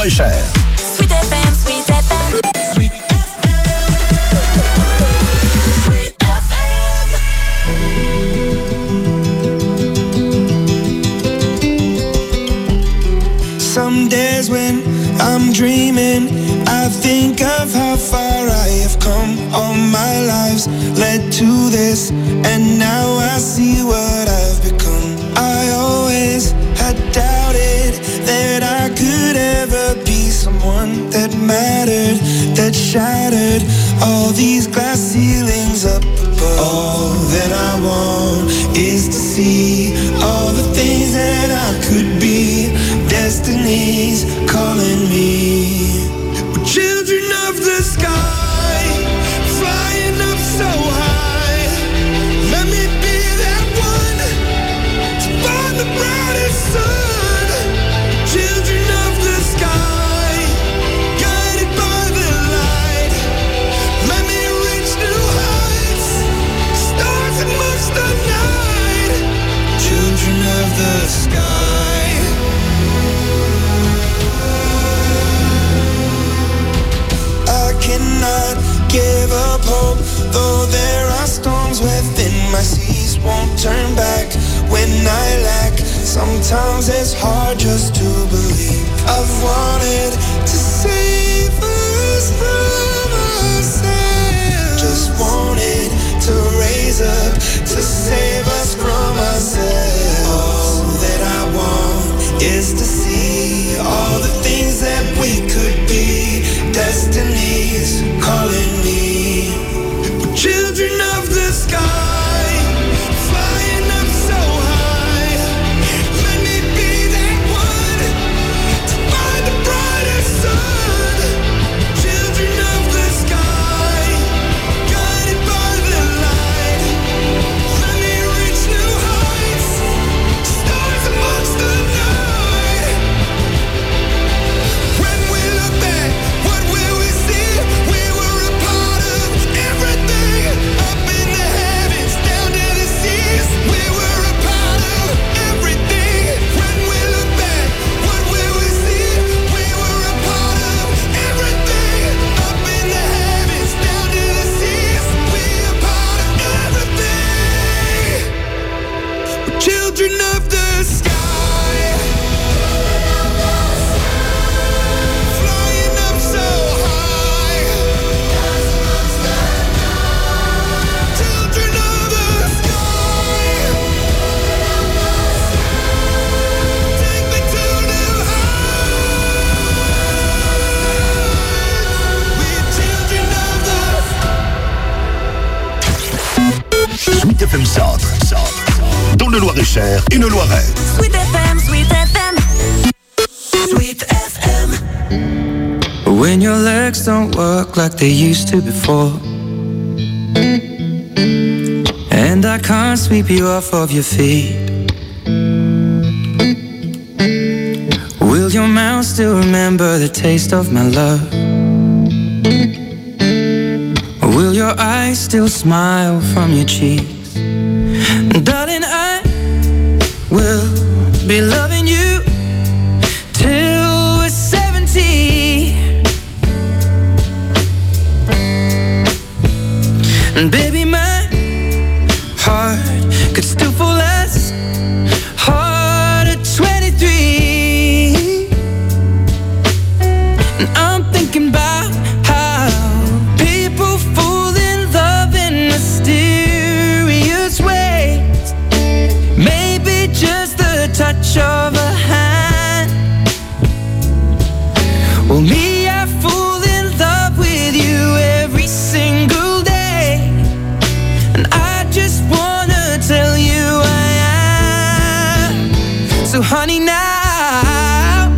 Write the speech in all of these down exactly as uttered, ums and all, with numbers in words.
et Cher. Sweet F M, Sweet F M. Sweet Some days when I'm dreaming, I think of how far I have come. All my lives led to this, and now I see what I've become. I always had doubted that I could ever be someone that mattered, that shattered all these glass ceilings up above. All that I want is to see all the things that I could be. Destiny's calling me. We're children of the sky, flying up so high. Let me be that one to find the brightest sun. Children of the sky, guided by the light. Let me reach new heights, stars amongst the night. Children of the sky. Cannot give up hope, though there are storms within my seas. Won't turn back when I lack. Sometimes it's hard just to believe. I've wanted to save us from ourselves. Just wanted to raise up to save us from ourselves. All that I want is to see all the things that we could be. Destiny's calling me. We're children of the sky, flying up so high. Let me be that one to find the brightest sun. Children of the sky, guided by the light. Let me reach new heights, stars amongst the night. When we look back, what will we see? We were a part of everything, up in the heavens, down to the seas. We were a part of everything. When we look back, what will we see? We were a part of everything, up in the heavens, down to the seas. We a part of everything. We're children of the sky. Flying up so high. Children of the sky. Take me to new heights. We're children of the Sweet F M Centre, Centre, dans le Loir-et-Cher et le Loiret. Sweet F M, Sweet F M. Sweet F M. When your legs don't work like they used to before, and I can't sweep you off of your feet, will your mouth still remember the taste of my love? Or will your eyes still smile from your cheeks? Darling, I will be loving you till we're seventy. And baby, my heart could still fall as hard at twenty-three. And I'm thinking about how people fall in love in mysterious ways. Maybe just the touch of a hand. Well, me, I fall in love with you every single day. And I just wanna tell you I am. So honey, now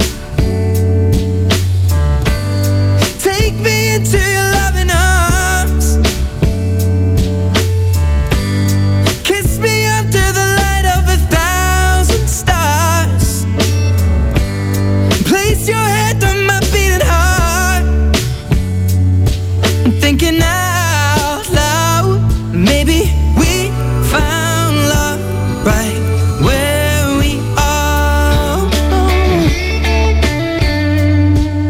take me into your loving arms. Kiss me under the light of a thousand stars. Place your head on my beating heart. I'm thinking out loud, maybe we found love right where we are.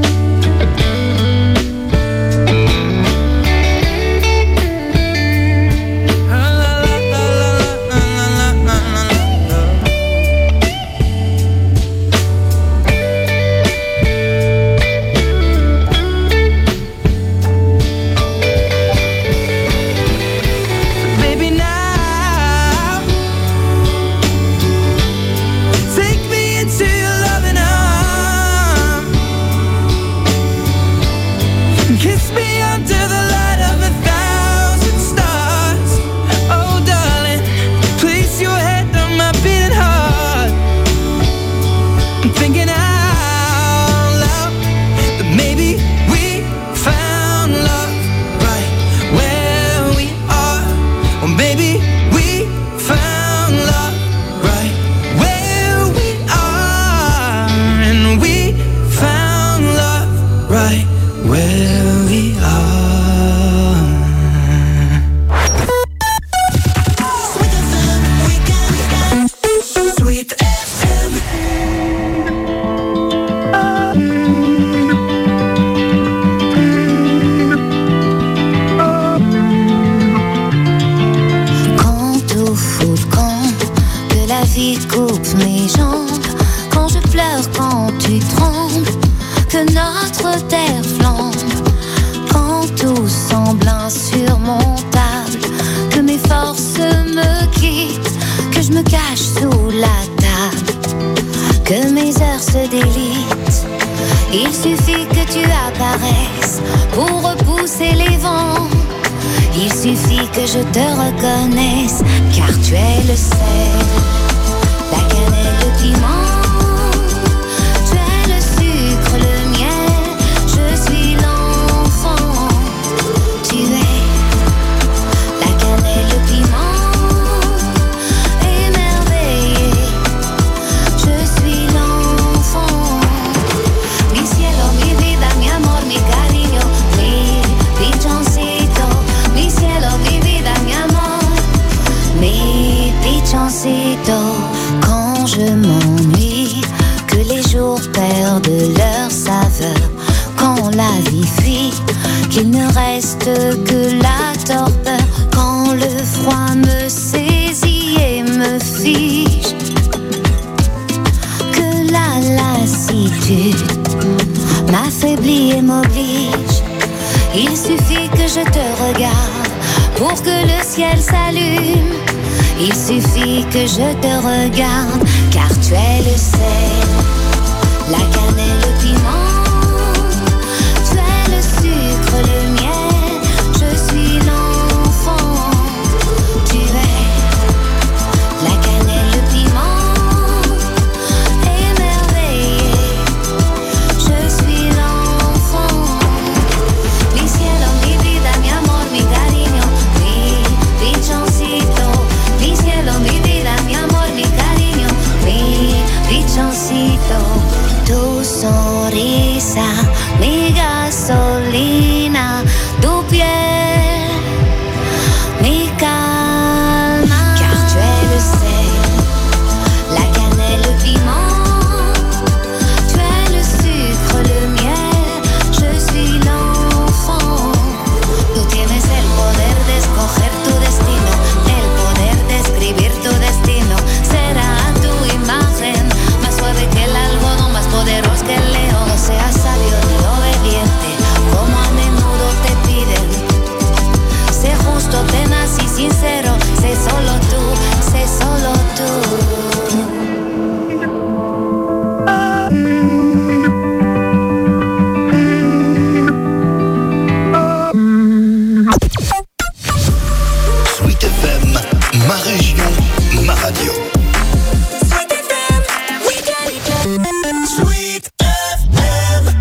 coupe mes jambes, quand je pleure, quand tu trembles, que notre terre flambe, quand tout semble insurmontable, que mes forces me quittent, que je me cache sous la table, que mes heures se délitent. Il suffit que tu apparaisses pour repousser les vents. Il suffit que je te reconnaisse, car tu es le sel, la cannelle, le piment. Tu es le sucre, le miel, je suis l'enfant. Tu es la cannelle, le piment, émerveillé. Je suis l'enfant. Mi cielo, mi vida, mi amor, mi cariño, mi pichoncito. Mi cielo, mi vida, mi amor, mi pichoncito. Quand je m'ennuie, que les jours perdent leur saveur, quand la vie fuit, qu'il ne reste que la torpeur, quand le froid me saisit et me fige, que la lassitude m'affaiblit et m'oblige. Il suffit que je te regarde pour que le ciel s'allume. Il suffit que je te regarde, car tu es le sel, la cannelle, le piment. Tu es le sucre, le miel, je suis l'enfant. Tu es la cannelle, le piment, émerveillé. Je suis l'enfant. Mi cielo, mi vida, mi amor, mi cariño, mi pichoncito. Mi cielo, mi vida, mi amor, mi cariño, mi pichoncito. Tu sonrisa, mi gasolina, tu piel, mi calma. Car tu es le sel, la cannelle, le piment. Tu es le sucre, le miel, je suis l'enfant. Tú tienes el poder de escoger tu destino, el poder de escribir tu destino. Será tu imagen, más suave que el algodón, más poderoso que el león. No seas sabio ni obediente, como a menudo te piden. Sé justo, tenaz y sincero, sé solo tú, sé solo tú. Sweet F M, ma région, ma radio. Sweet F M, we got it. Sweet F M.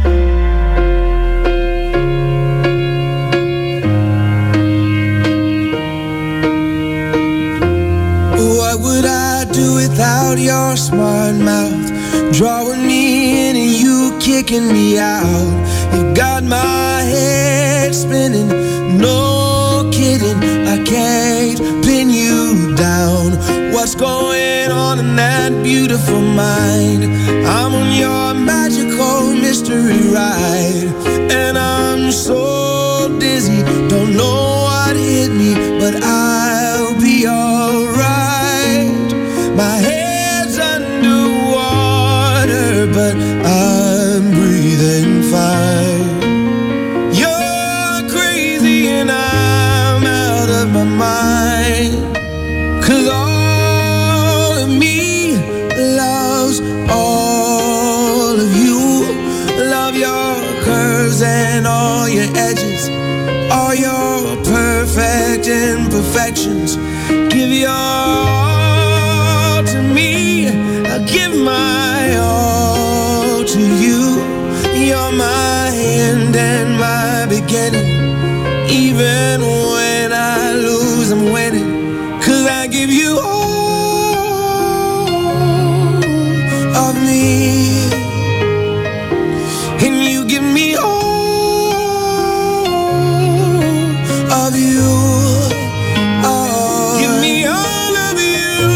What would I do without your smart mouth? Drawing me in and you kicking me out. You got my head spinning, no kidding. I can't pin you down. What's going on in that beautiful mind? I'm on your magical mystery ride, and I'm so dizzy, don't know what hit me, but I'll be alright. My head's underwater, but I'm breathing fine. You're crazy and I'm out of my mind, 'cause all of me loves all of you. Love your curves and all your edges, all your perfect imperfections. Give your all to me, I'll give my all to you. You're my end and my beginning. Even when I lose, I'm winning, 'cause I give you all of me, and you give me all of you. Oh, give me all of you.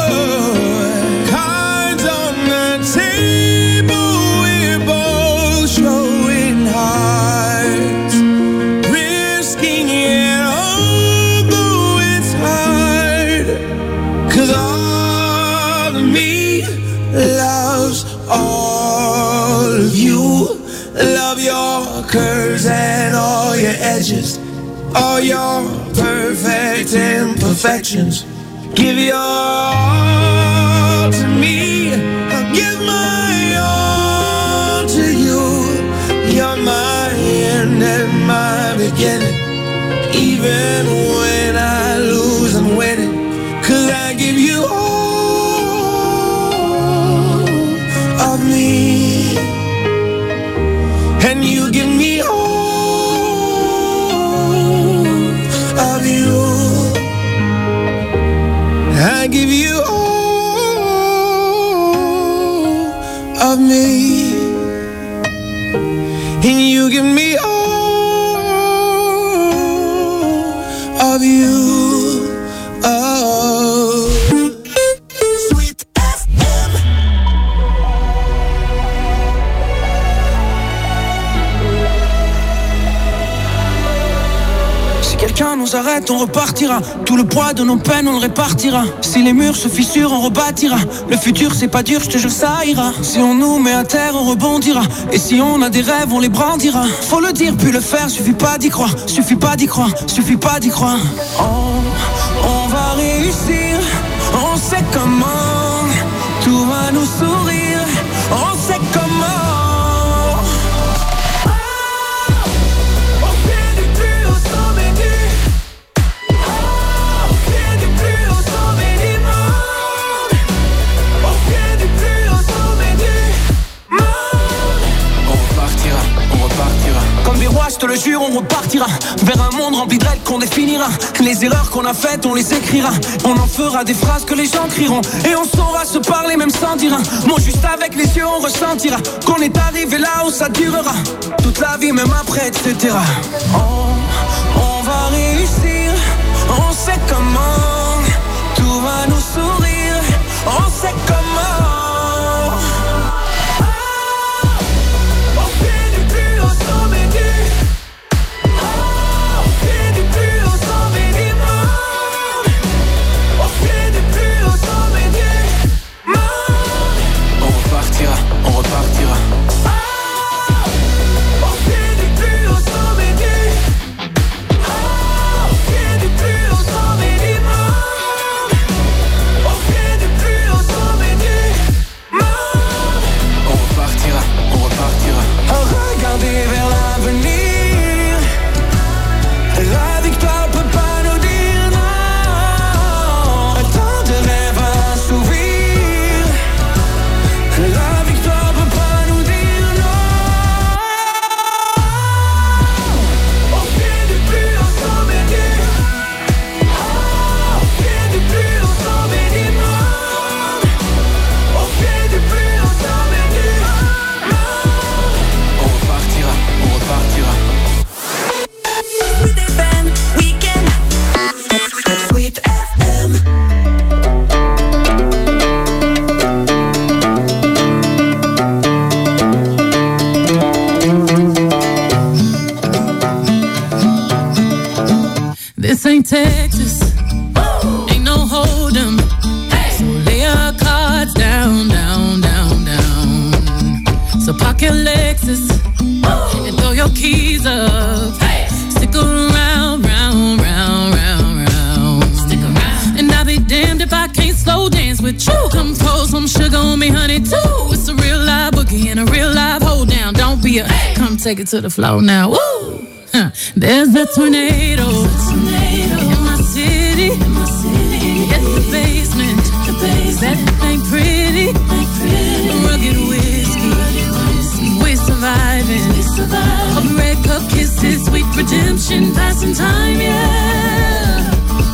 Cards on the table, we're both showing hearts, risking it all, though it's hard. 'Cause all of edges, all your perfect imperfections. Give your all to me, I'll give my all to you. You're my end and my beginning. Even when I lose, I'm winning. 'Cause I give you all of me, and you give me all of you. I give you all of me, and you give me all of you. Oh, Sweet F M. Si quelqu'un nous arrête, on repartira. Tout le poids de nos peines, on le répartira. Si les murs se fissurent, on rebâtira. Le futur, c'est pas dur, je te jure, ça ira. Si on nous met à terre, on rebondira. Et si on a des rêves, on les brandira. Faut le dire, puis le faire, suffit pas d'y croire. Suffit pas d'y croire, suffit pas d'y croire. Oh, on va réussir, on sait comment. Tout va nous sourire, on sait comment. Je te le jure, on repartira vers un monde rempli de règles qu'on définira. Les erreurs qu'on a faites, on les écrira. On en fera des phrases que les gens crieront. Et on saura se parler même sans dire un mot. Juste avec les yeux, on ressentira qu'on est arrivé là où ça durera toute la vie, même après, et cetera. Oh, on va réussir, on sait comment. Tout va nous sourire, on sait comment. On repartira. Ah, on fait du plus au sommet du. Ah, on fait du plus au sommet du monde. On fait du plus au sommet du monde. On repartira, on repartira. À regarder vers l'avenir. La victoire peut pas nous dire non. Tant de rêves à assouvir. La victoire peut pas nous dire non. On fait du plus au sommet du. Ah, on fait du plus au sommet du monde. On fait du plus au sommet du monde. On repartira, on repartira. Sweet F M Weekend. Sweet F M. This ain't Texas, ain't no hold'em. So lay your cards down, down, down, down. So park your Lexus and throw your keys up. Stick around, round, round, round, round. Stick around. And I'll be damned if I can't slow dance with you. Come pour some sugar on me, honey, too. It's a real live boogie and a real live hold down. Don't be a, come take it to the floor now. Woo! Huh. There's a tornado, tornado in my city. In my city. It's the basement. The basement. That ain't pretty. Ain't pretty. Rugged whiskey. Rugged whiskey. We're surviving. We're surviving. Of red cup kisses, sweet redemption, passing time, yeah.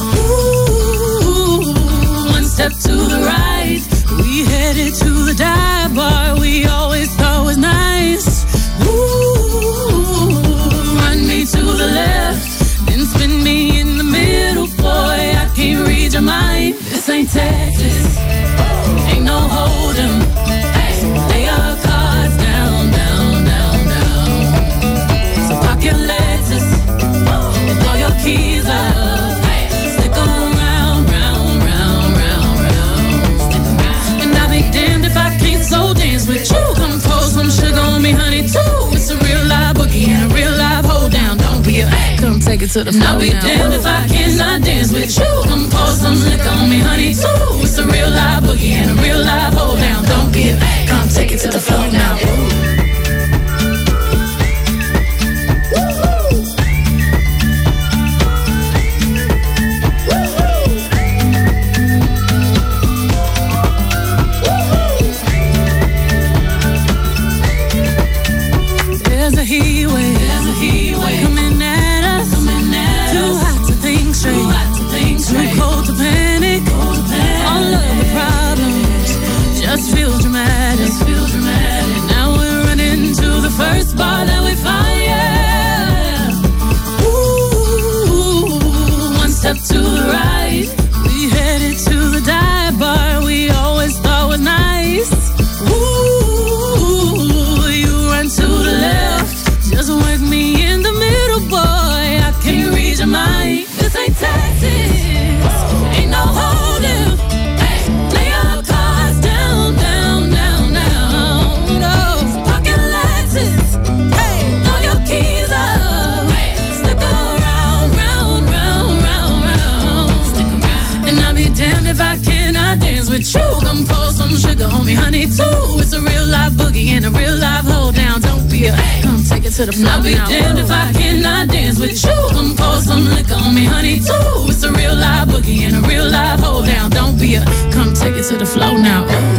Ooh, one step to the right, we headed to the dive bar we always thought was nice. Ooh, run me to the left, then spin me in the middle, boy, I can't read your mind. This ain't Texas, ain't no hold'em. So lay your cards down, down, down, down. So park your Lexus and throw your keys up. Stick around, round, round, round, round. And I'll be damned if I can't slow dance with you. Come pour some sugar on me, honey, too. It's a real live boogie and a real live hold down. Don't be a come to the flow. I'll be damned if I cannot dance with you. Come pour some liquor on me, honey, too. It's a real live boogie and a real live hold down. Don't be a come take it to the floor now. There's a heat wave, there's a heat wave coming at us, coming at too us. Hot to think straight, too hot to think straight, too cold to panic, cold to panic. All of the problems just feel dramatic, just feel dramatic. Now we're running to the first bar that we find, yeah. Ooh, one step to the right, we headed to the dive bar we always thought was nice. Ooh, you run to the left, just work me in the middle, boy. I can't read your mind. This ain't Texas, ain't no holding. Hey, lay your cards down, down, down, down. No, pocket Lexus. Hey, throw your keys up. Hey, stick around, round, round, round, round. Stick around. And I'll be damned if I cannot dance with you. Come pour some sugar on me, honey, too. It's a real live boogie and a real live hold down. Don't be a come take it to the floor. I'll be damned if I cannot dance with you. Come pour some liquor on me, honey, too. It's a real live boogie and a real live hold down. Don't be a come take it to the floor now. Ooh.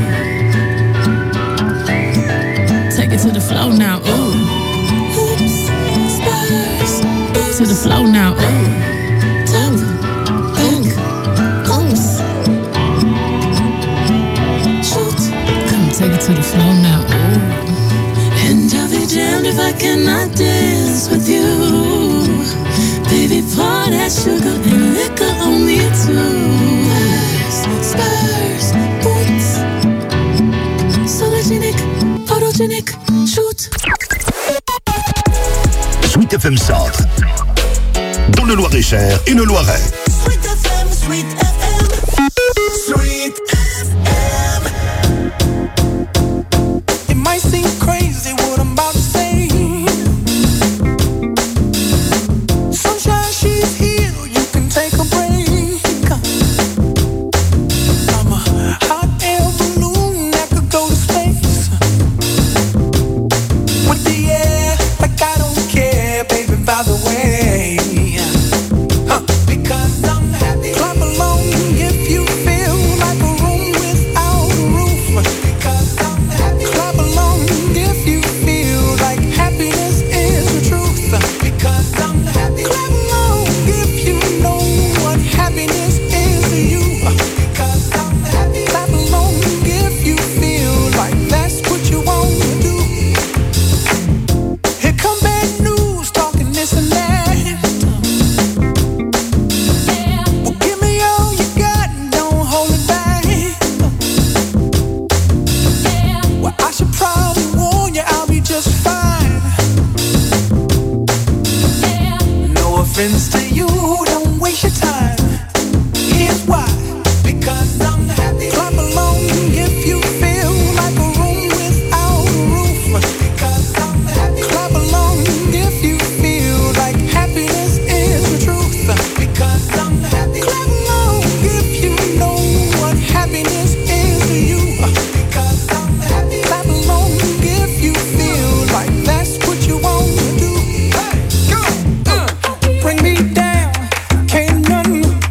Take it to the floor now. Ooh. Oops, spurs. To the floor now. Ooh. Tap, think, oops. Shoot. Come take it to the floor now. Ooh. And I'll be damned if I cannot dance with you. Baby, pour that sugar and liquor on me too. Spurs, boots, sologenic, photogenic, shoot. Sweet F M Centre, dans le Loir-et-Cher et le Loiret. Sweet F M, Sweet F M, Sweet F M. It might seem crazy what I'm about to say. Sunshine, she's here, you can take a break. I'm a hot air balloon that could go to space. With the air, like I don't care, baby, by the way. Huh. Because I'm happy. Clap along if you feel like a room without a roof. Because I'm happy. Clap along if you feel like happiness is the truth. Because I'm happy. Clap along if you know what happiness is to you. Because I'm happy. Clap along if you feel like that's what you want to do. Here come bad news, talking this and that. Well, give me all you got and don't hold it back. Well, I should probably warn you, I'll be just fine. No offense to you, don't waste your time. Here's why. Because I'm happy. Clap along if you feel like a room without a roof. Because I'm happy. Clap along if you feel like happiness is the truth. Because I'm happy. Clap along if you know what happiness is to you. Because I'm happy. Clap along if you feel like that's what you want to do. Hey, go! Uh, bring me down. Can't nothing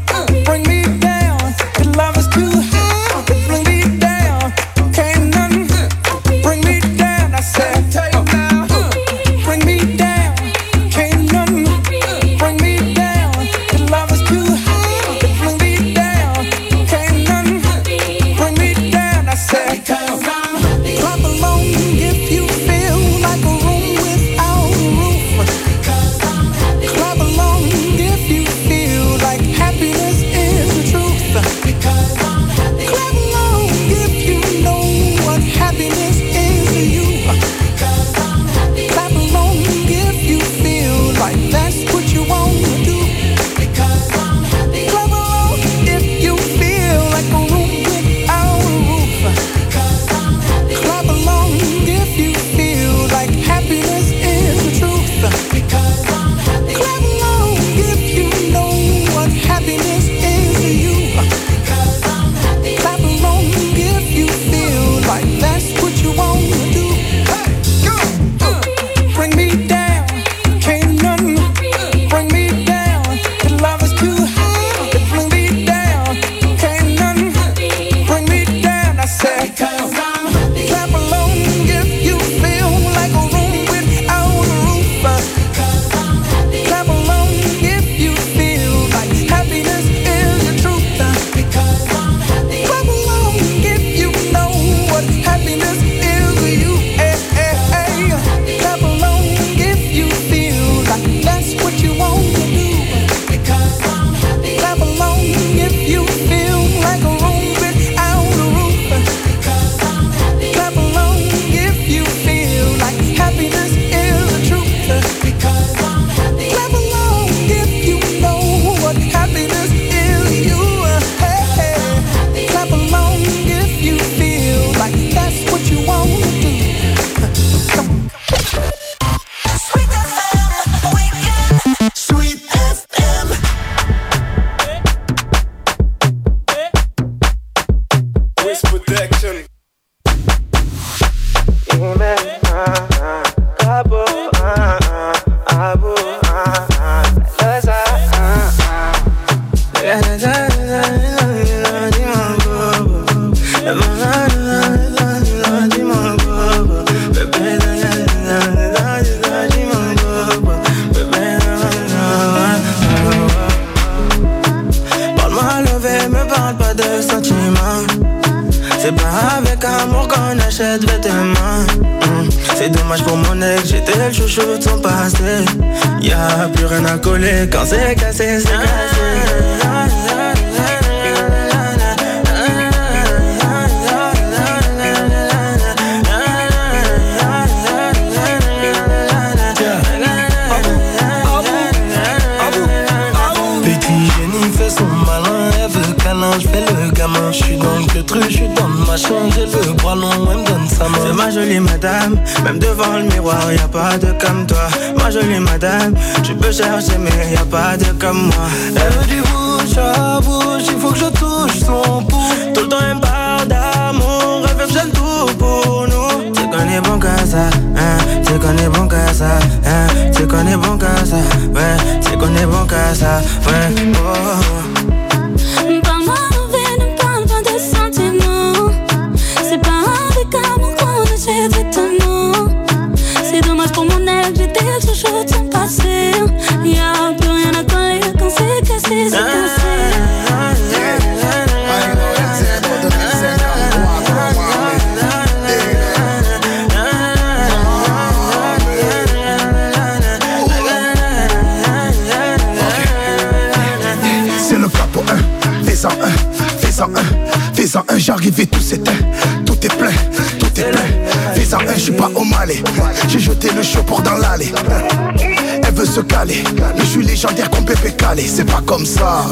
pas de sentiments. C'est pas avec amour qu'on achète vêtements. mmh. C'est dommage pour mon ex, j'étais le chouchou de son passé. Y'a plus rien à coller quand c'est cassé, c'est cassé. Je fais le gamin, je suis dans le truc, je suis dans le machin, j'ai le bras long, elle me donne sa main. C'est ma jolie madame, même devant le miroir, y'a pas de comme toi. Ma jolie madame, tu peux chercher mais y'a pas de comme moi. Elle veut du bouche à bouche, il faut que je touche son pouls. Tout le temps elle me parle d'amour, elle veut que j'aime tout pour nous. C'est qu'on est bon qu'à ça, hein, c'est qu'on est bon qu'à ça, hein, c'est qu'on est bon qu'à ça, ouais, c'est qu'on est bon qu'à ça, ouais, oh. Parle-moi l'envers, ne parle pas de sentiments. C'est pas avec amour qu'on achète vêtements. C'est dommage pour mon ex, j'étais le chouchou de son passé. Y'a plus rien à coller quand c'est cassé, c'est cassé. C'est le cap pour un, fais-en un, fais-en un, fais-en un, j'arrive et tout s'éteint, tout est plein, tout est plein. Fais-en un, j'suis pas au Malais, j'ai jeté le chaud pour dans l'allée. Elle veut se caler, mais j'suis légendaire comme Pépé Calé, c'est pas comme ça.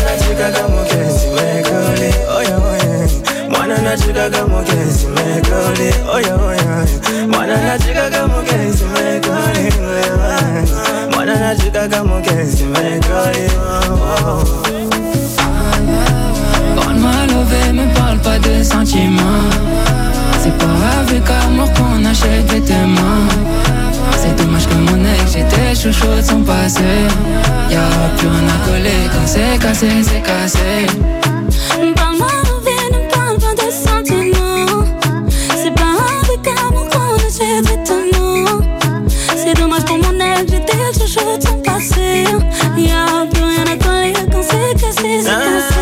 Mwana chica como que si me coli, oye oye. Mwana chica como que si me coli, mwana chica como que si me coli. Parle-moi lové, me parle pas de sentiments. C'est pas avec amour qu'on achète vêtements. C'est dommage que mon ex, j'étais chouchou de son passé. Y'a plus rien à coller quand c'est cassé, c'est cassé. Parle-moi l'envers, ne parle pas de sentiments. C'est pas avec amour qu'on achète vêtements. C'est dommage pour mon ex, j'étais le chouchou de son passé. Y'a plus rien à coller quand c'est cassé, c'est cassé.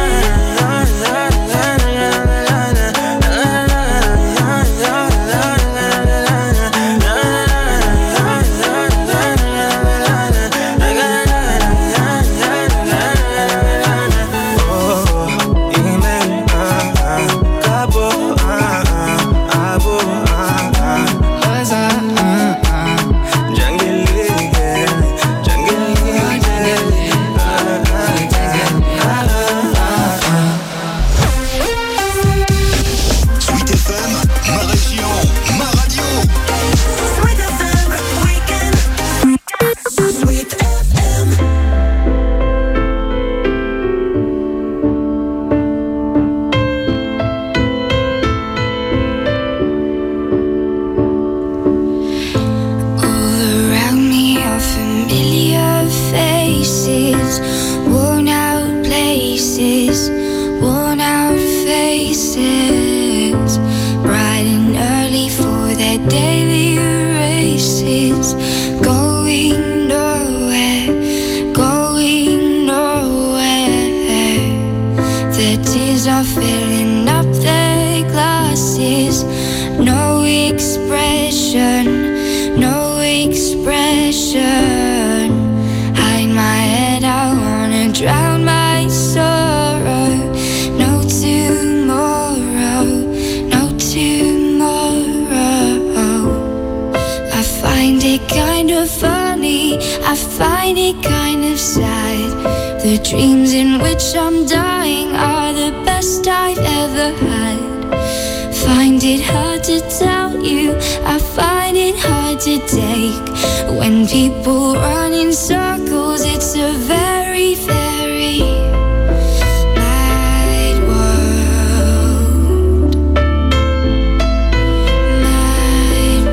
The dreams in which I'm dying are the best I've ever had. Find it hard to tell you, I find it hard to take. When people run in circles, it's a very, very mad world. Mad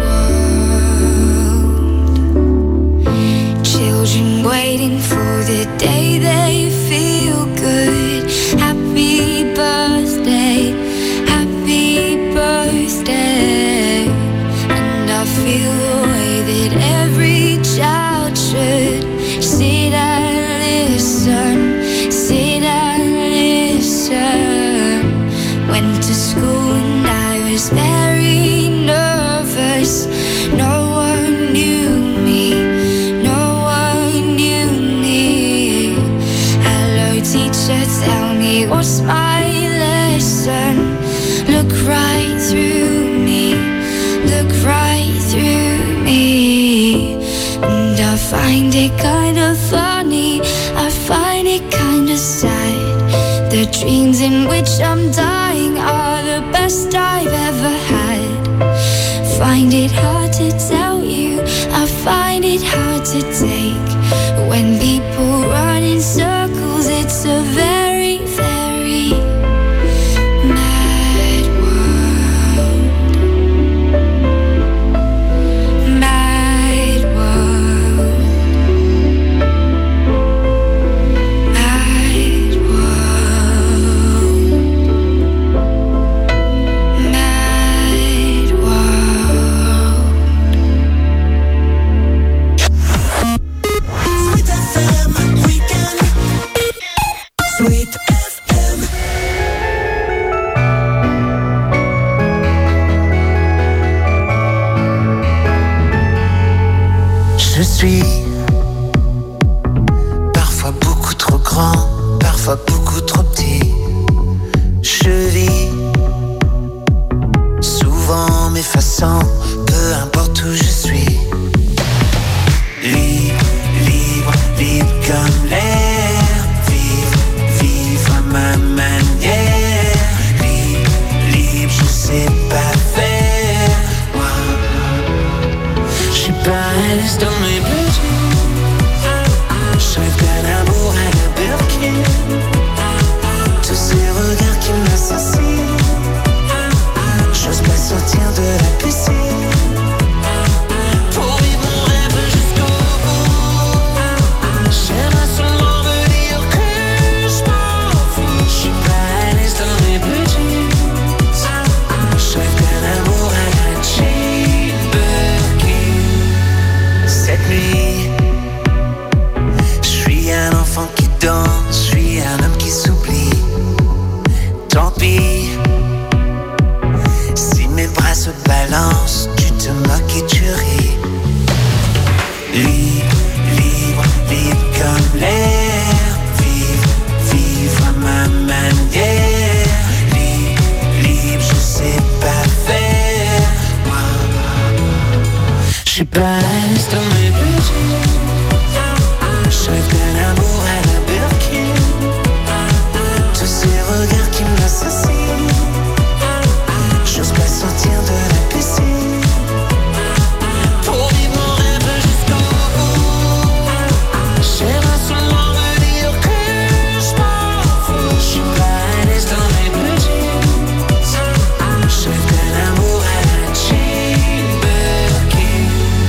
world. Children waiting for the day they feel good. Happy birthday, happy birthday. And I feel the way that every child should. Sit and listen, sit and listen. me, what's my lesson? Look right through me, look right through me. And I find it kinda funny, I find it kinda sad. The dreams in which I'm dying are the best I've ever had. Find it hard to tell you, I find it hard to take. When people run in circles, it's a very, very mad world. Mad world. Mad world. Mad world. Sweet F M Weekend. Sweet F M. Je suis parfois beaucoup trop grand, parfois beaucoup trop petit. Je vis souvent m'effaçant, peu importe où je suis. Libre, libre, libre comme l'air. Vivre, vivre à ma manière. Libre, libre, je sais pas faire. Moi, je suis pas à l'aise dans mes petits. Je rêve d'un amour à la Birkin. Tous ces regards qui m'assassinent. J'ose pas sortir de la piscine. Pour vivre mon rêve jusqu'au bout. J'aimerais seulement me dire que je m'en fous. Je suis pas à l'aise dans mes petits. Je rêve d'un amour à la Jane Birkin. Cette nuit, je suis un enfant qui danse, je suis un homme qui s'oublie. Tant pis, si mes bras se balancent, tu te moques et tu ris. Libre, libre, libre comme l'air. Vivre, vivre à ma manière. Libre, libre, je sais pas faire. Moi, je suis pas à l'aise dans mes petits. Je rêve d'un amour à la Birkin. Tous ces regards qui m'assassinent. J'ose pas sortir de la piscine. Pour vivre mon rêve jusqu'au bout. J'aimerais seulement me dire que je m'en fous. Je suis pas à l'aise dans mes petits. Je rêve d'un amour à la Jane Birkin.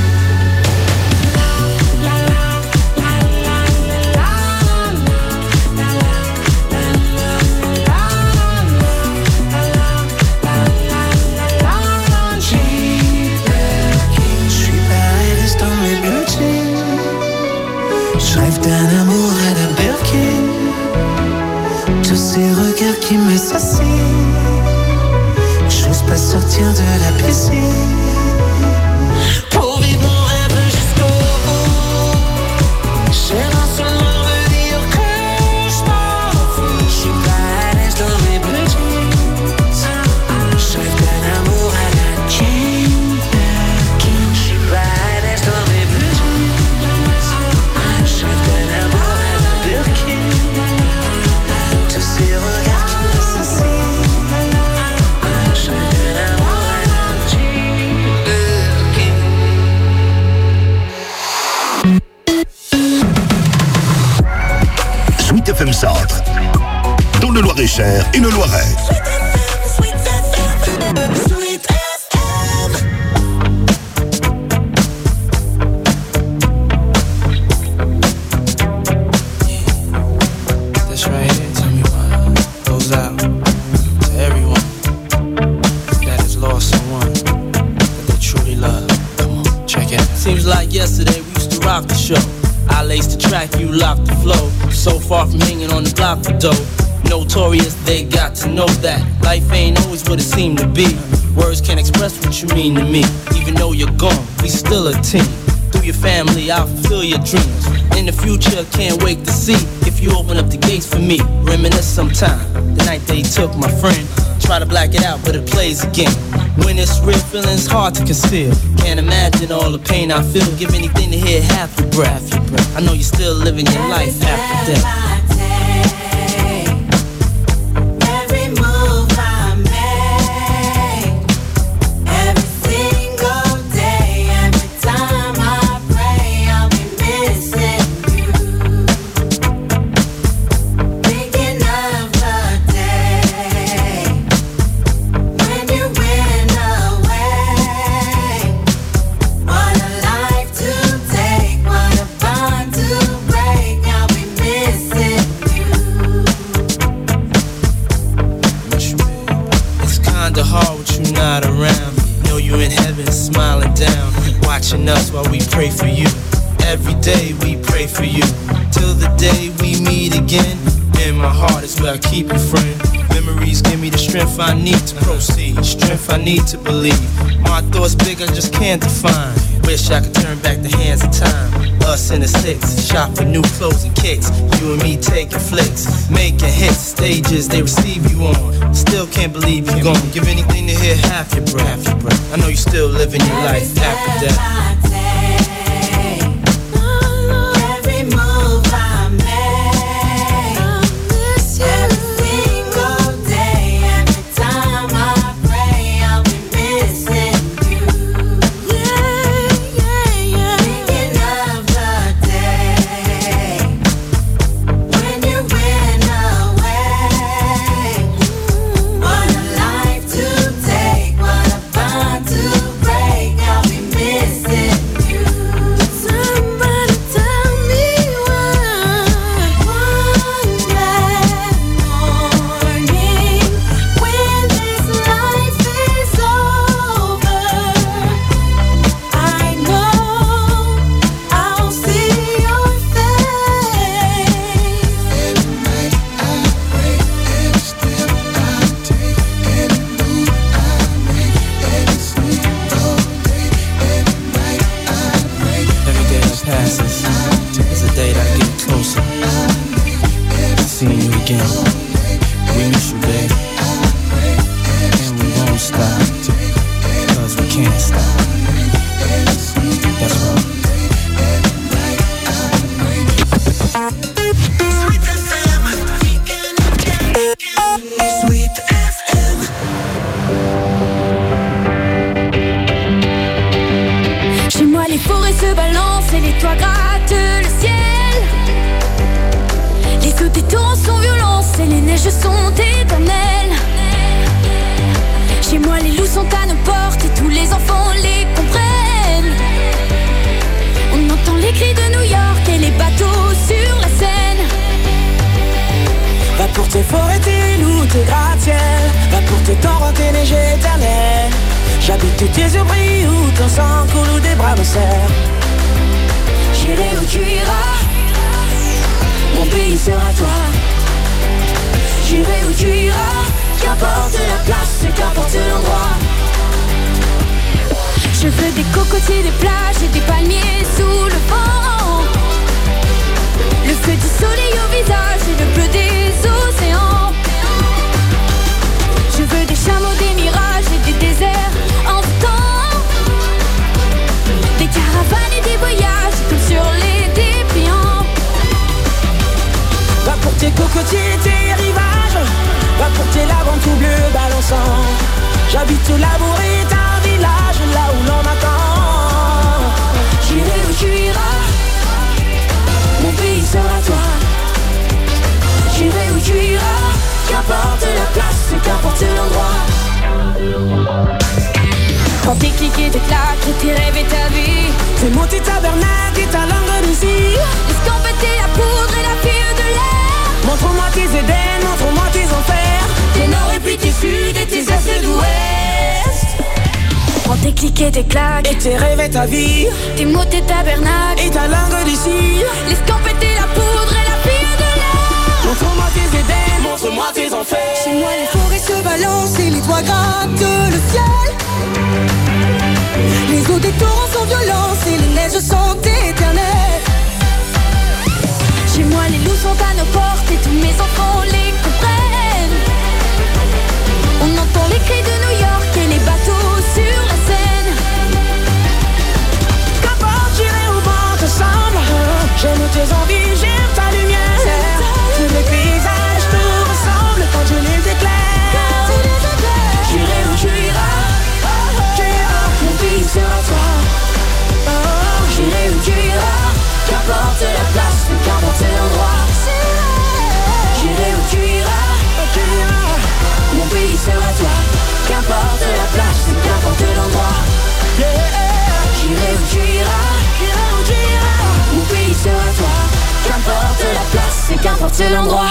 Je suis pas à l'aise dans mes petits. Je rêve d'un amour à la Birkin. Tous ces regards qui m'assassinent. J'ose pas sortir de la piscine. Pour vivre mon rêve jusqu'au bout. J'aimerais seulement me dire que je m'en fous. Je suis pas à l'aise dans mes petits. Je rêve d'un amour à la Jane Birkin. Je suis pas à l'aise dans mes petits. Je rêve d'un amour à la Birkin. Tous ces regards qui m'assassinent. Je rêve d'un amour à la Jane Birkin. Sweet F M Centre, dans le Loir-et-Cher et le Loiret. Sweet F M. Sweet F M. This right here, tell me what goes out to everyone that has lost someone that they truly love. Come on, check it out. Seems like yesterday we used to rock the show. I laced the track, you locked the flow. So far from hanging on the block for dough. Notorious, they got to know that life ain't always what it seemed to be. Words can't express what you mean to me. Even though you're gone, we still a team. Through your family, I'll fulfill your dreams. In the future, can't wait to see if you open up the gates for me. Reminisce sometime, the night they took my friend. Try to black it out, but it plays again. When it's real, feeling's hard to conceal. Can't imagine all the pain I feel. Give anything to hear half your breath. I know you're still living your life after death. Us while we pray for you. Every day we pray for you. Till the day we meet again. In my heart is where I keep you, friend. Memories give me the strength I need to proceed. Strength I need to believe. My thoughts big, I just can't define. Wish I could turn back the hands of time. Us in the six, shop for new clothes and kicks. You and me taking flicks, making hits. Stages they receive you on. Still can't believe you're gone. Give anything to hear half your breath. I know you're still living your life after death. J'habite au Labouré, un village là où l'on m'attend. J'irai où tu iras, mon pays sera toi. J'irai où tu iras, qu'importe la place et qu'importe l'endroit. Quand tes clics et tes claques et tes rêves et ta vie, tes mots, tes tabernacles et ta langue de cire, l'escampette et la poudre et la fille de l'air. Montre-moi tes Éden, montre-moi tes enfers, tes nord et puis tes sud et tes est et d'ouest. Prends tes clics et tes claques et tes rêves et ta vie, tes mots, tes tabernacles et ta langue de cire, l'escampette et la poudre et la fille de l'air. Montre-moi tes Éden, montre-moi tes enfers. Chez moi les forêts se balancent et les toits grattent le ciel. Les eaux des torrents sont violentes et les neiges sont importe c'est l'endroit.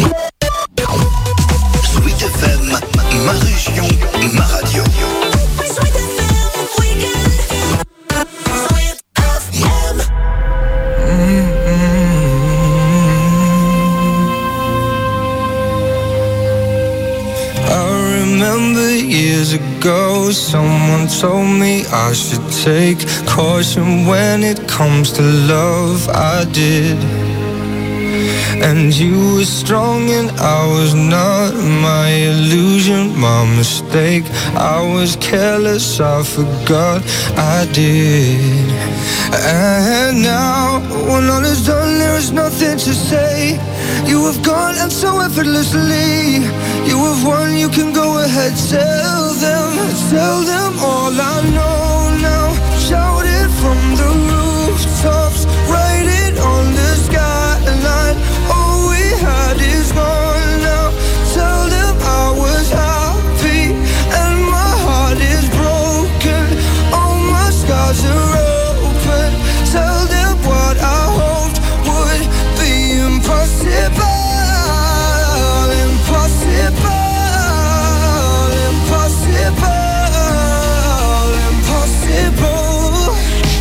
Sweet F M, ma région, ma radio. Sweet F M Weekend. Sweet F M. I remember years ago, someone told me I should take caution when it comes to love. I did. And you were strong and I was not. My illusion, my mistake. I was careless, I forgot I did. And now, when all is done, there is nothing to say. You have gone and so effortlessly. You have won, you can go ahead. Tell them, tell them all I know now. Shout it from the rooftops. Write it on the skyline. All we had is gone now. Tell them I was happy and my heart is broken. All my scars are open. Tell them what I hoped would be impossible. Impossible. Impossible. Impossible.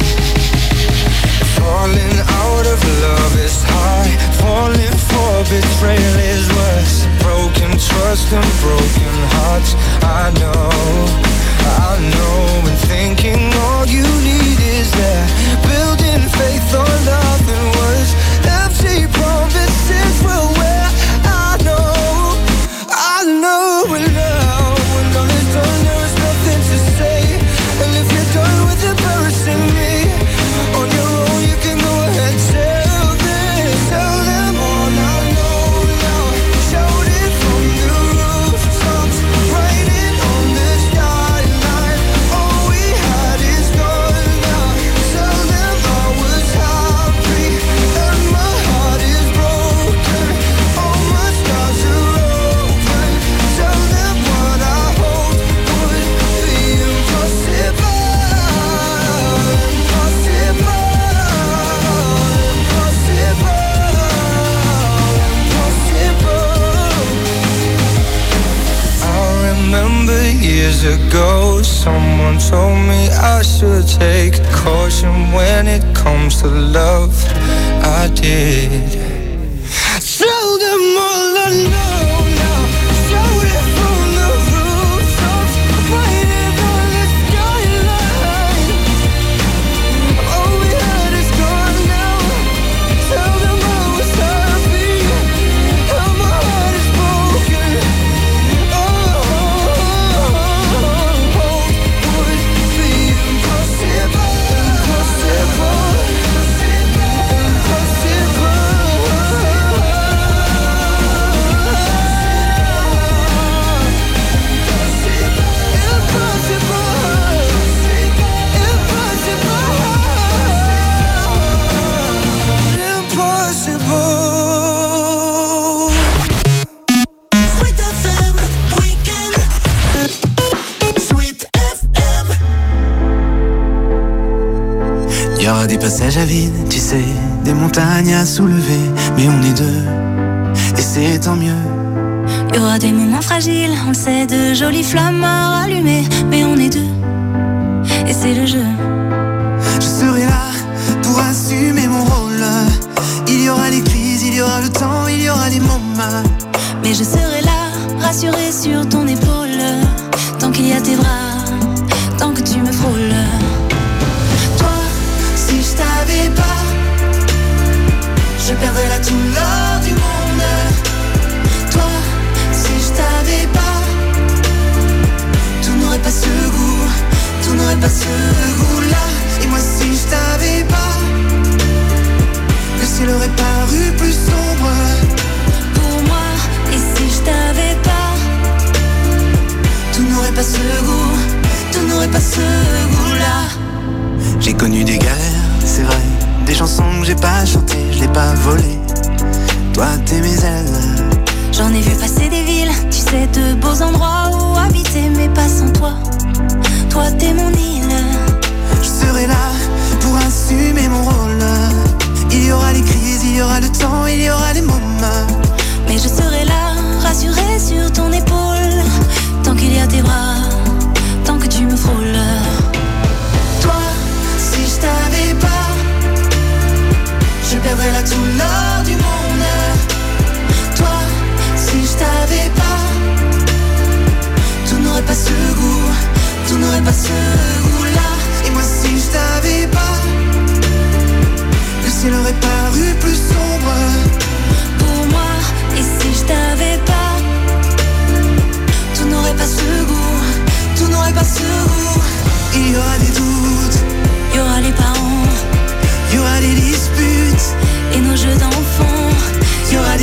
Falling out of love is hard. Falling for betrayal is worse. Broken trust and broken hearts. I know, I know. And thinking all you need is that. Building faith on nothing words. Empty promises will wear. I know, I know. And now when all is done, there is nothing to say. And if you're done with embarrassing me on your own, you can go ahead. Tell them, tell them all I know now. Shout it from the rooftops. Write it on the skyline. All we had is gone now. Tell them I was happy and my heart is broken. All my scars are open. Tell them what I hoped would be impossible. Impossible. I remember years ago, someone told me I should take caution when it comes to love. I did. Tell them all I know now. Shout it from the rooftops. Write it on the skyline. All we had is gone now. Tell them I was happy and my heart is broken. Oh, would be impossible. Impossible. Sweet F M Weekend. Sweet F M. Il y aura des passages à vide, tu sais, des montagnes à soulever, mais on est deux, et c'est tant mieux. Il y aura des moments fragiles, on le sait, de jolies flammes à rallumer, mais on est deux, et c'est le jeu. Je serai là pour assumer mon rôle. Il y aura les crises, il y aura le temps, il y aura les moments. Mais je serai là, rassurée sur ton épaule, tant qu'il y a tes bras, tant que tu me frôles. Toi, si je t'avais pas, je perdrais là tout l'or du monde. Toi, si je t'avais pas, tout n'aurait pas ce goût, tout n'aurait pas ce goût-là. Et moi, si je t'avais pas, le ciel aurait paru plus sombre pour moi. Et si je t'avais pas, tout n'aurait pas ce goût, tout n'aurait pas ce goût-là. J'ai connu des galères, c'est vrai, des chansons que j'ai pas chantées, je l'ai pas volées. Toi, t'es mes ailes. J'en ai vu passer des villes, tu sais, de beaux endroits où habiter, mais pas sans toi. Toi, t'es mon île. Je serai là pour assumer mon rôle. Il y aura les crises, il y aura le temps, il y aura les moments.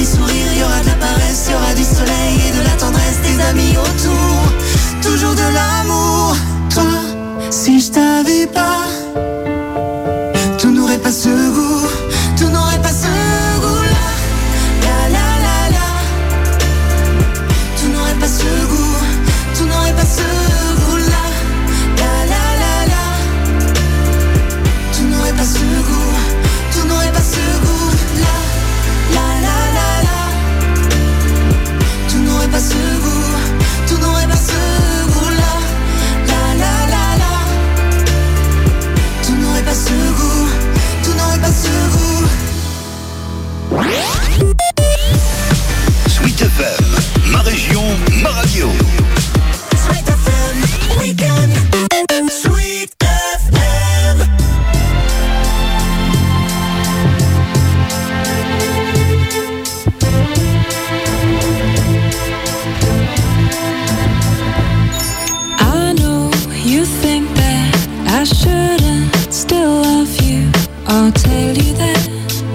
sourires, y aura de la paresse, y aura du soleil et de la tendresse, des amis autour, toujours de l'amour. Toi, si je t'avais pas, tout n'aurait pas ce goût, tout n'aurait pas ce goût-là. La la la la, tout n'aurait pas ce goût, tout n'aurait pas ce goût-là. La la la la, tout n'aurait pas ce goût, tout n'aurait pas ce goût-là. La la la la, tout n'aurait pas ce goût, tout n'aurait pas ce goût-là. La la la la, tout n'aurait pas ce goût, tout n'aurait pas ce goût. Sweet F M, ma région, ma radio. Sweet F M, weekend. Sweet F M. I know you think that I shouldn't still love you. I'll tell you that.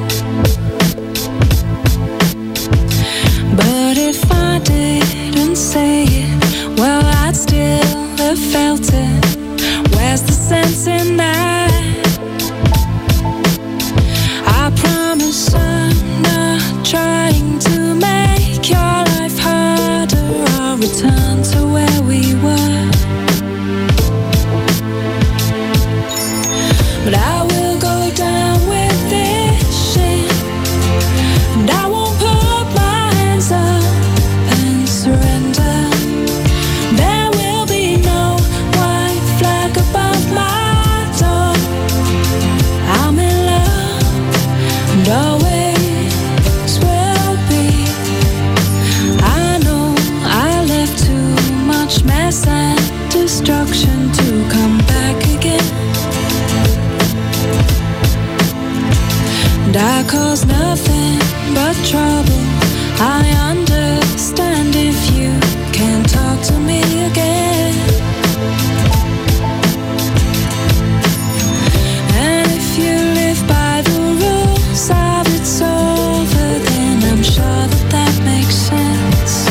But if I didn't say it, well, I'd still have felt it. Where's the sense in that? I promise I'm not trying to make your life harder. I'll return to where we were. But I will go down with this shit, and I won't put my hands up and surrender. There will be no white flag above my door. I'm in love, and always will be. I know I left too much mess and destruction to come back again. And I cause nothing but trouble. I understand if you can't talk to me again. And if you live by the rules of it's over, then I'm sure that that makes sense.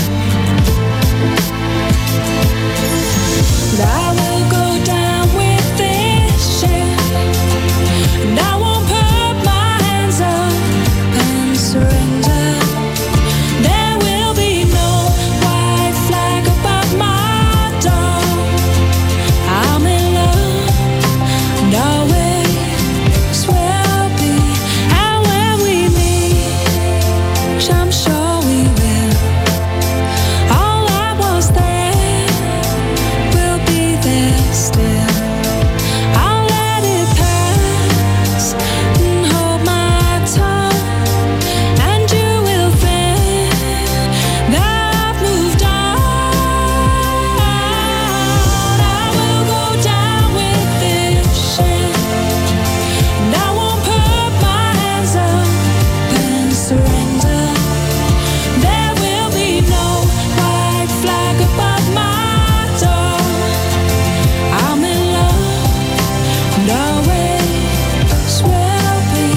And I will go down with this shit, and I won't put my hands up and surrender. There will be no white flag above my door. I'm in love, and always will be. And when we meet, I'm sure we will. All I was there will be there still. I'll let it pass and hold my tongue, and you will think that I've moved on. I will go down with this shit, and I won't put my hands up and surrender. There will be no white flag above my door. I'm in love, and always will be.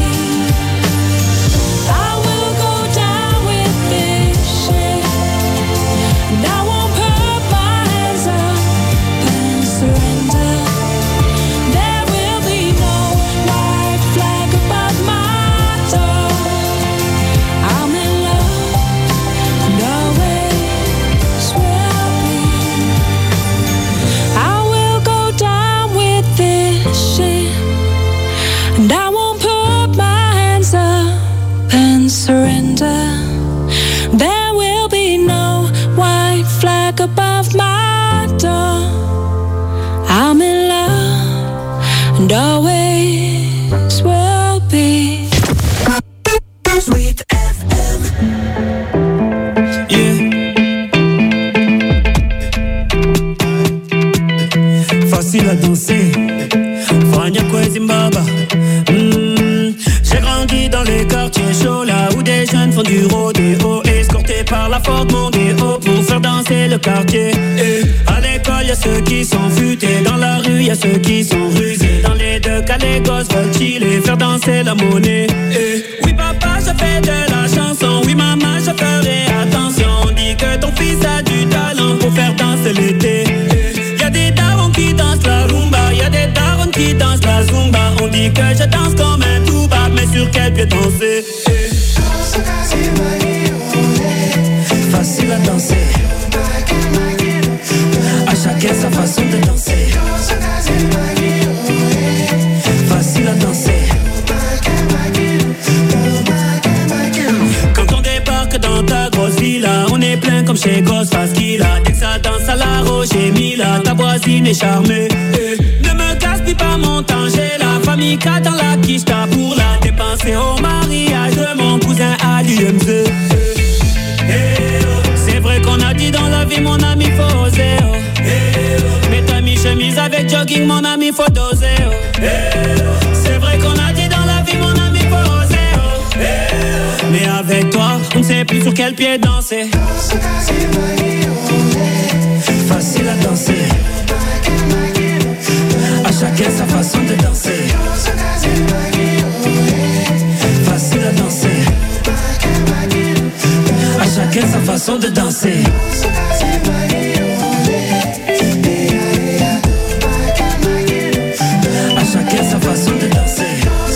I will go down with this shit, and I won't put my hands up and surrender. There will be no white flag above my door. I'm in love, and always will be. I will go down with this shit, and I won't put my hands up and surrender. There will be no white flag above my door. I'm in love, and always will be. Sweet F M. Facile à danser, Fania Zimbabwe. Mm. J'ai grandi dans les quartiers chauds, là où des jeunes font du rodéo, escortés par la Ford Mondeo pour faire danser le quartier. Et à l'école, y'a ceux qui sont futés, dans la rue, y'a ceux qui sont rusés. Dans les deux cas, les gosses veulent chiller, faire danser la monnaie. Et oui, papa, je fais de la chanson. Oui maman, je ferai attention. On dit que ton fils a du talent pour faire danser l'été. Y'a des darons qui dansent la rumba, y'a des darons qui dansent la zumba. On dit que je danse comme un touba, mais sur quel pied danser? Facile à danser, à chacun sa façon de danser. Facile à danser. Quand on débarque dans ta grosse villa, on est plein comme chez Ghostface Killah. Dès que ça danse à la Roche et Mila, ta voisine est charmée. Ne me gaspille pas mon temps, j'ai la famille K dans la quicheta pour la dépenser au mariage de mon cousin à l'U M C. C'est vrai qu'on a dit dans la vie, mon ami, faut oser. Oh. Mets ta mi-chemise avec jogging, mon ami, faut doser. Oh. C'est vrai qu'on a dit dans la vie, mon ami, faut oser. Oh. Mais avec toi, on ne sait plus sur quel pied danser. Facile à danser, à chacun sa façon de danser. Facile à danser, à chacun sa façon de danser. À chacun sa façon de danser.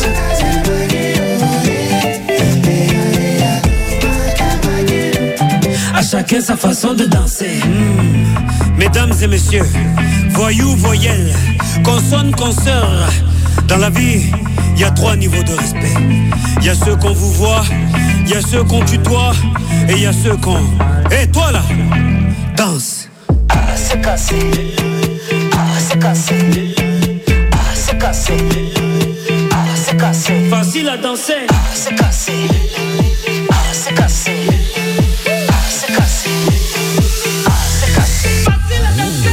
À chacun sa façon de danser. Mmh. Mesdames et messieurs, voyous, voyelles, consonnes, consoeurs. Dans la vie, il y a trois niveaux de respect. Il y a ceux qu'on vous voit, il y a ceux qu'on tutoie, et il y a ceux qu'on... Hé, hey, toi là, danse. Ah, c'est cassé. Ah, c'est cassé. Ah, c'est cassé. Ah, c'est cassé. Facile à danser. Ah, c'est cassé. Ah, c'est cassé. Ah, c'est cassé. Ah, c'est cassé. Facile à danser.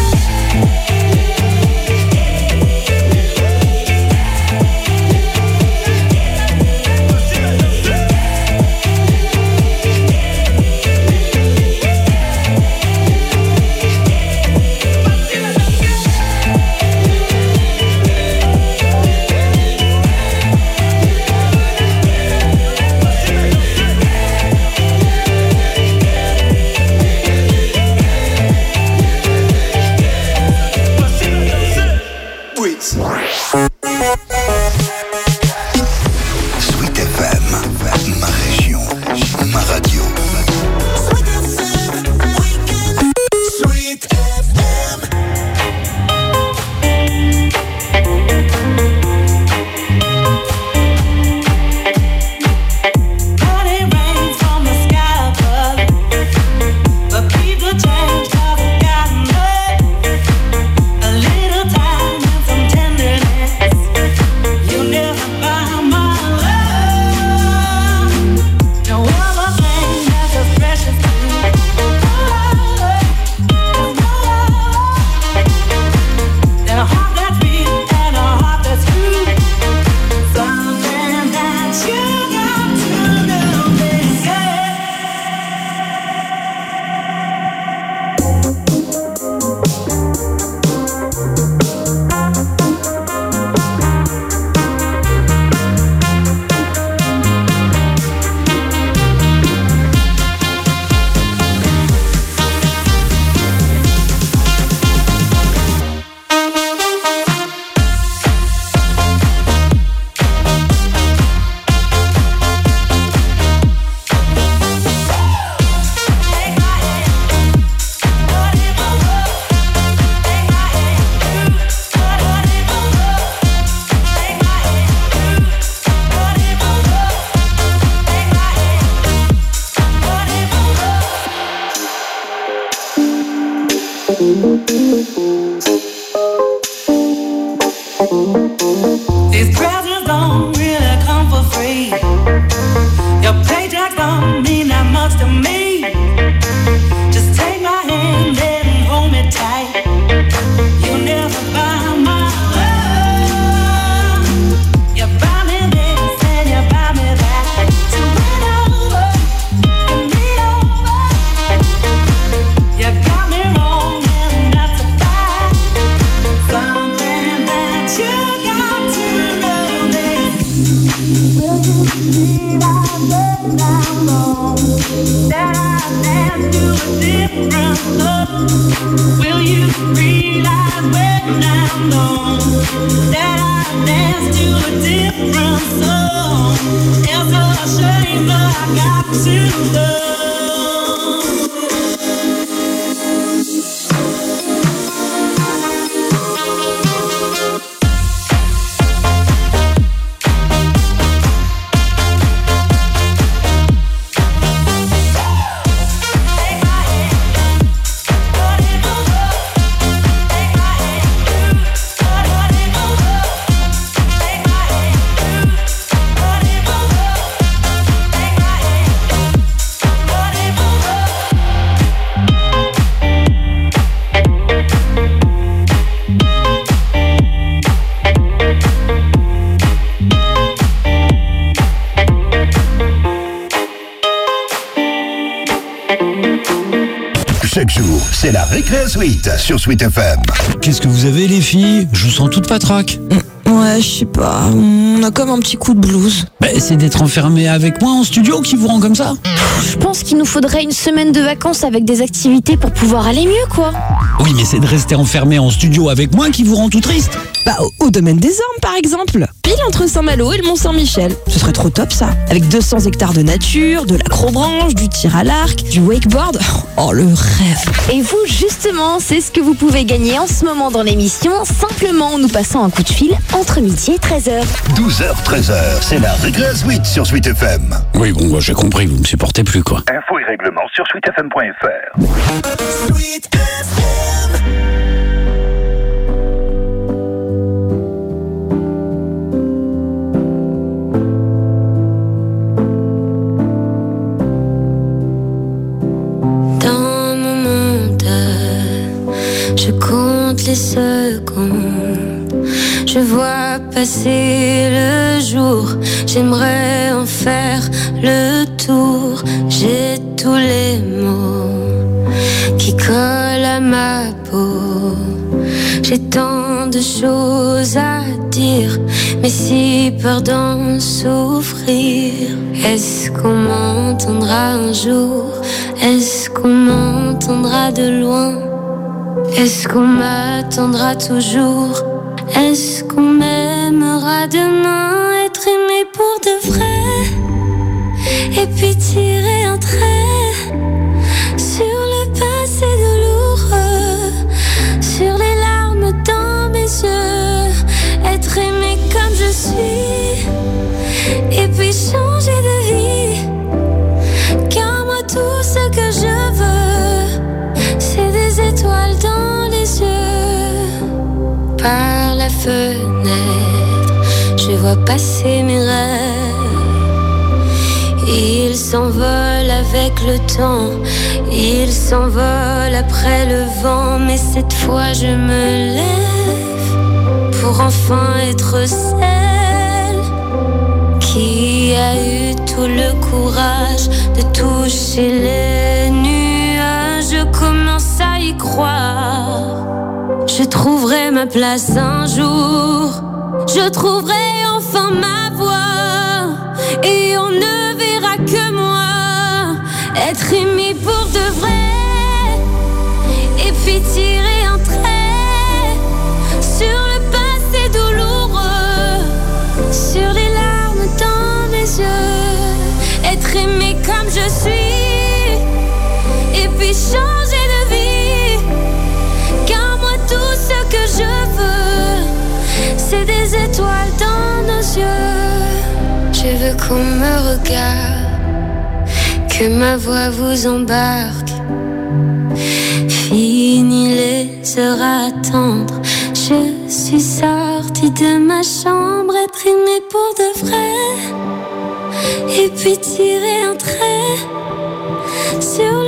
Sweet F M, ma région, ma radio. Sweet F M. Money rains from the sky above, but people change 'cause it got me. A little time and some tenderness. You never buy my love. No other thing that's as precious to me. There's no love than a heart that's real and a heart that's true. Something that you got to know, baby. These presents don't really come for free. Your paycheck don't mean that much to me. Just take my hand and hold me tight. You never buy my love. You buy me this and you buy me that. So win over, win me over. You got me wrong and that's a fact. Something that you got to know, baby. Will you believe I love? Chaque jour, c'est la Récré Suite sur Sweet F M. Qu'est-ce que vous avez les filles? Je vous sens toute patraque. Ouais, je sais pas, on a comme un petit coup de blues. Bah, c'est d'être enfermé avec moi en studio qui vous rend comme ça. Je pense qu'il nous faudrait une semaine de vacances avec des activités pour pouvoir aller mieux, quoi. Oui, mais c'est de rester enfermé en studio avec moi qui vous rend tout triste. Bah, au, au domaine des Ormes, par exemple. Pile entre Saint-Malo et le Mont-Saint-Michel. Ce serait trop top, ça. Avec deux cents hectares de nature, de l'acrobranche, du tir à l'arc, du wakeboard. Oh, le rêve. Et vous, justement, c'est ce que vous pouvez gagner en ce moment dans l'émission, simplement en nous passant un coup de fil entre midi et treize heures. douze heures, treize heures, c'est la Récré Suite sur Sweet F M. Oui, bon, bah, j'ai compris, vous me supportez plus, quoi. Infos et règlements sur sweet f m point f r. Sweet F M. Dans mon monde, je compte les secondes. Je vois passer le jour. J'aimerais en faire le tour. J'ai tous les mots qui collent à ma peau. J'ai tant de choses à dire, mais si peur d'en souffrir. Est-ce qu'on m'entendra un jour? Est-ce qu'on m'entendra de loin? Est-ce qu'on m'attendra toujours? Est-ce qu'on m'aimera demain? Être aimé pour de vrai, et puis tirer un trait sur le passé douloureux, sur les larmes dans mes yeux. Être aimé comme je suis, et puis changer de vie. Car moi tout ce que je veux, c'est des étoiles dans les yeux. Par la fenêtre, je vois passer mes rêves. Ils s'envolent avec le temps, ils s'envolent après le vent. Mais cette fois je me lève pour enfin être celle qui a eu tout le courage de toucher les nuages. Je commence à y croire. Je trouverai ma place un jour. Je trouverai enfin ma voie. Et on ne verra que moi. Être aimé pour de vrai. Et puis tirer un trait sur le passé douloureux, sur les larmes dans mes yeux. Être aimé comme je suis, et puis changer de vie. Car moi tout ce que je veux, c'est des étoiles dans nos yeux. Je veux qu'on me regarde, que ma voix vous embarque. Fini les heures à attendre. Je suis sortie de ma chambre. Être aimée pour de vrai, et puis tirer un trait sur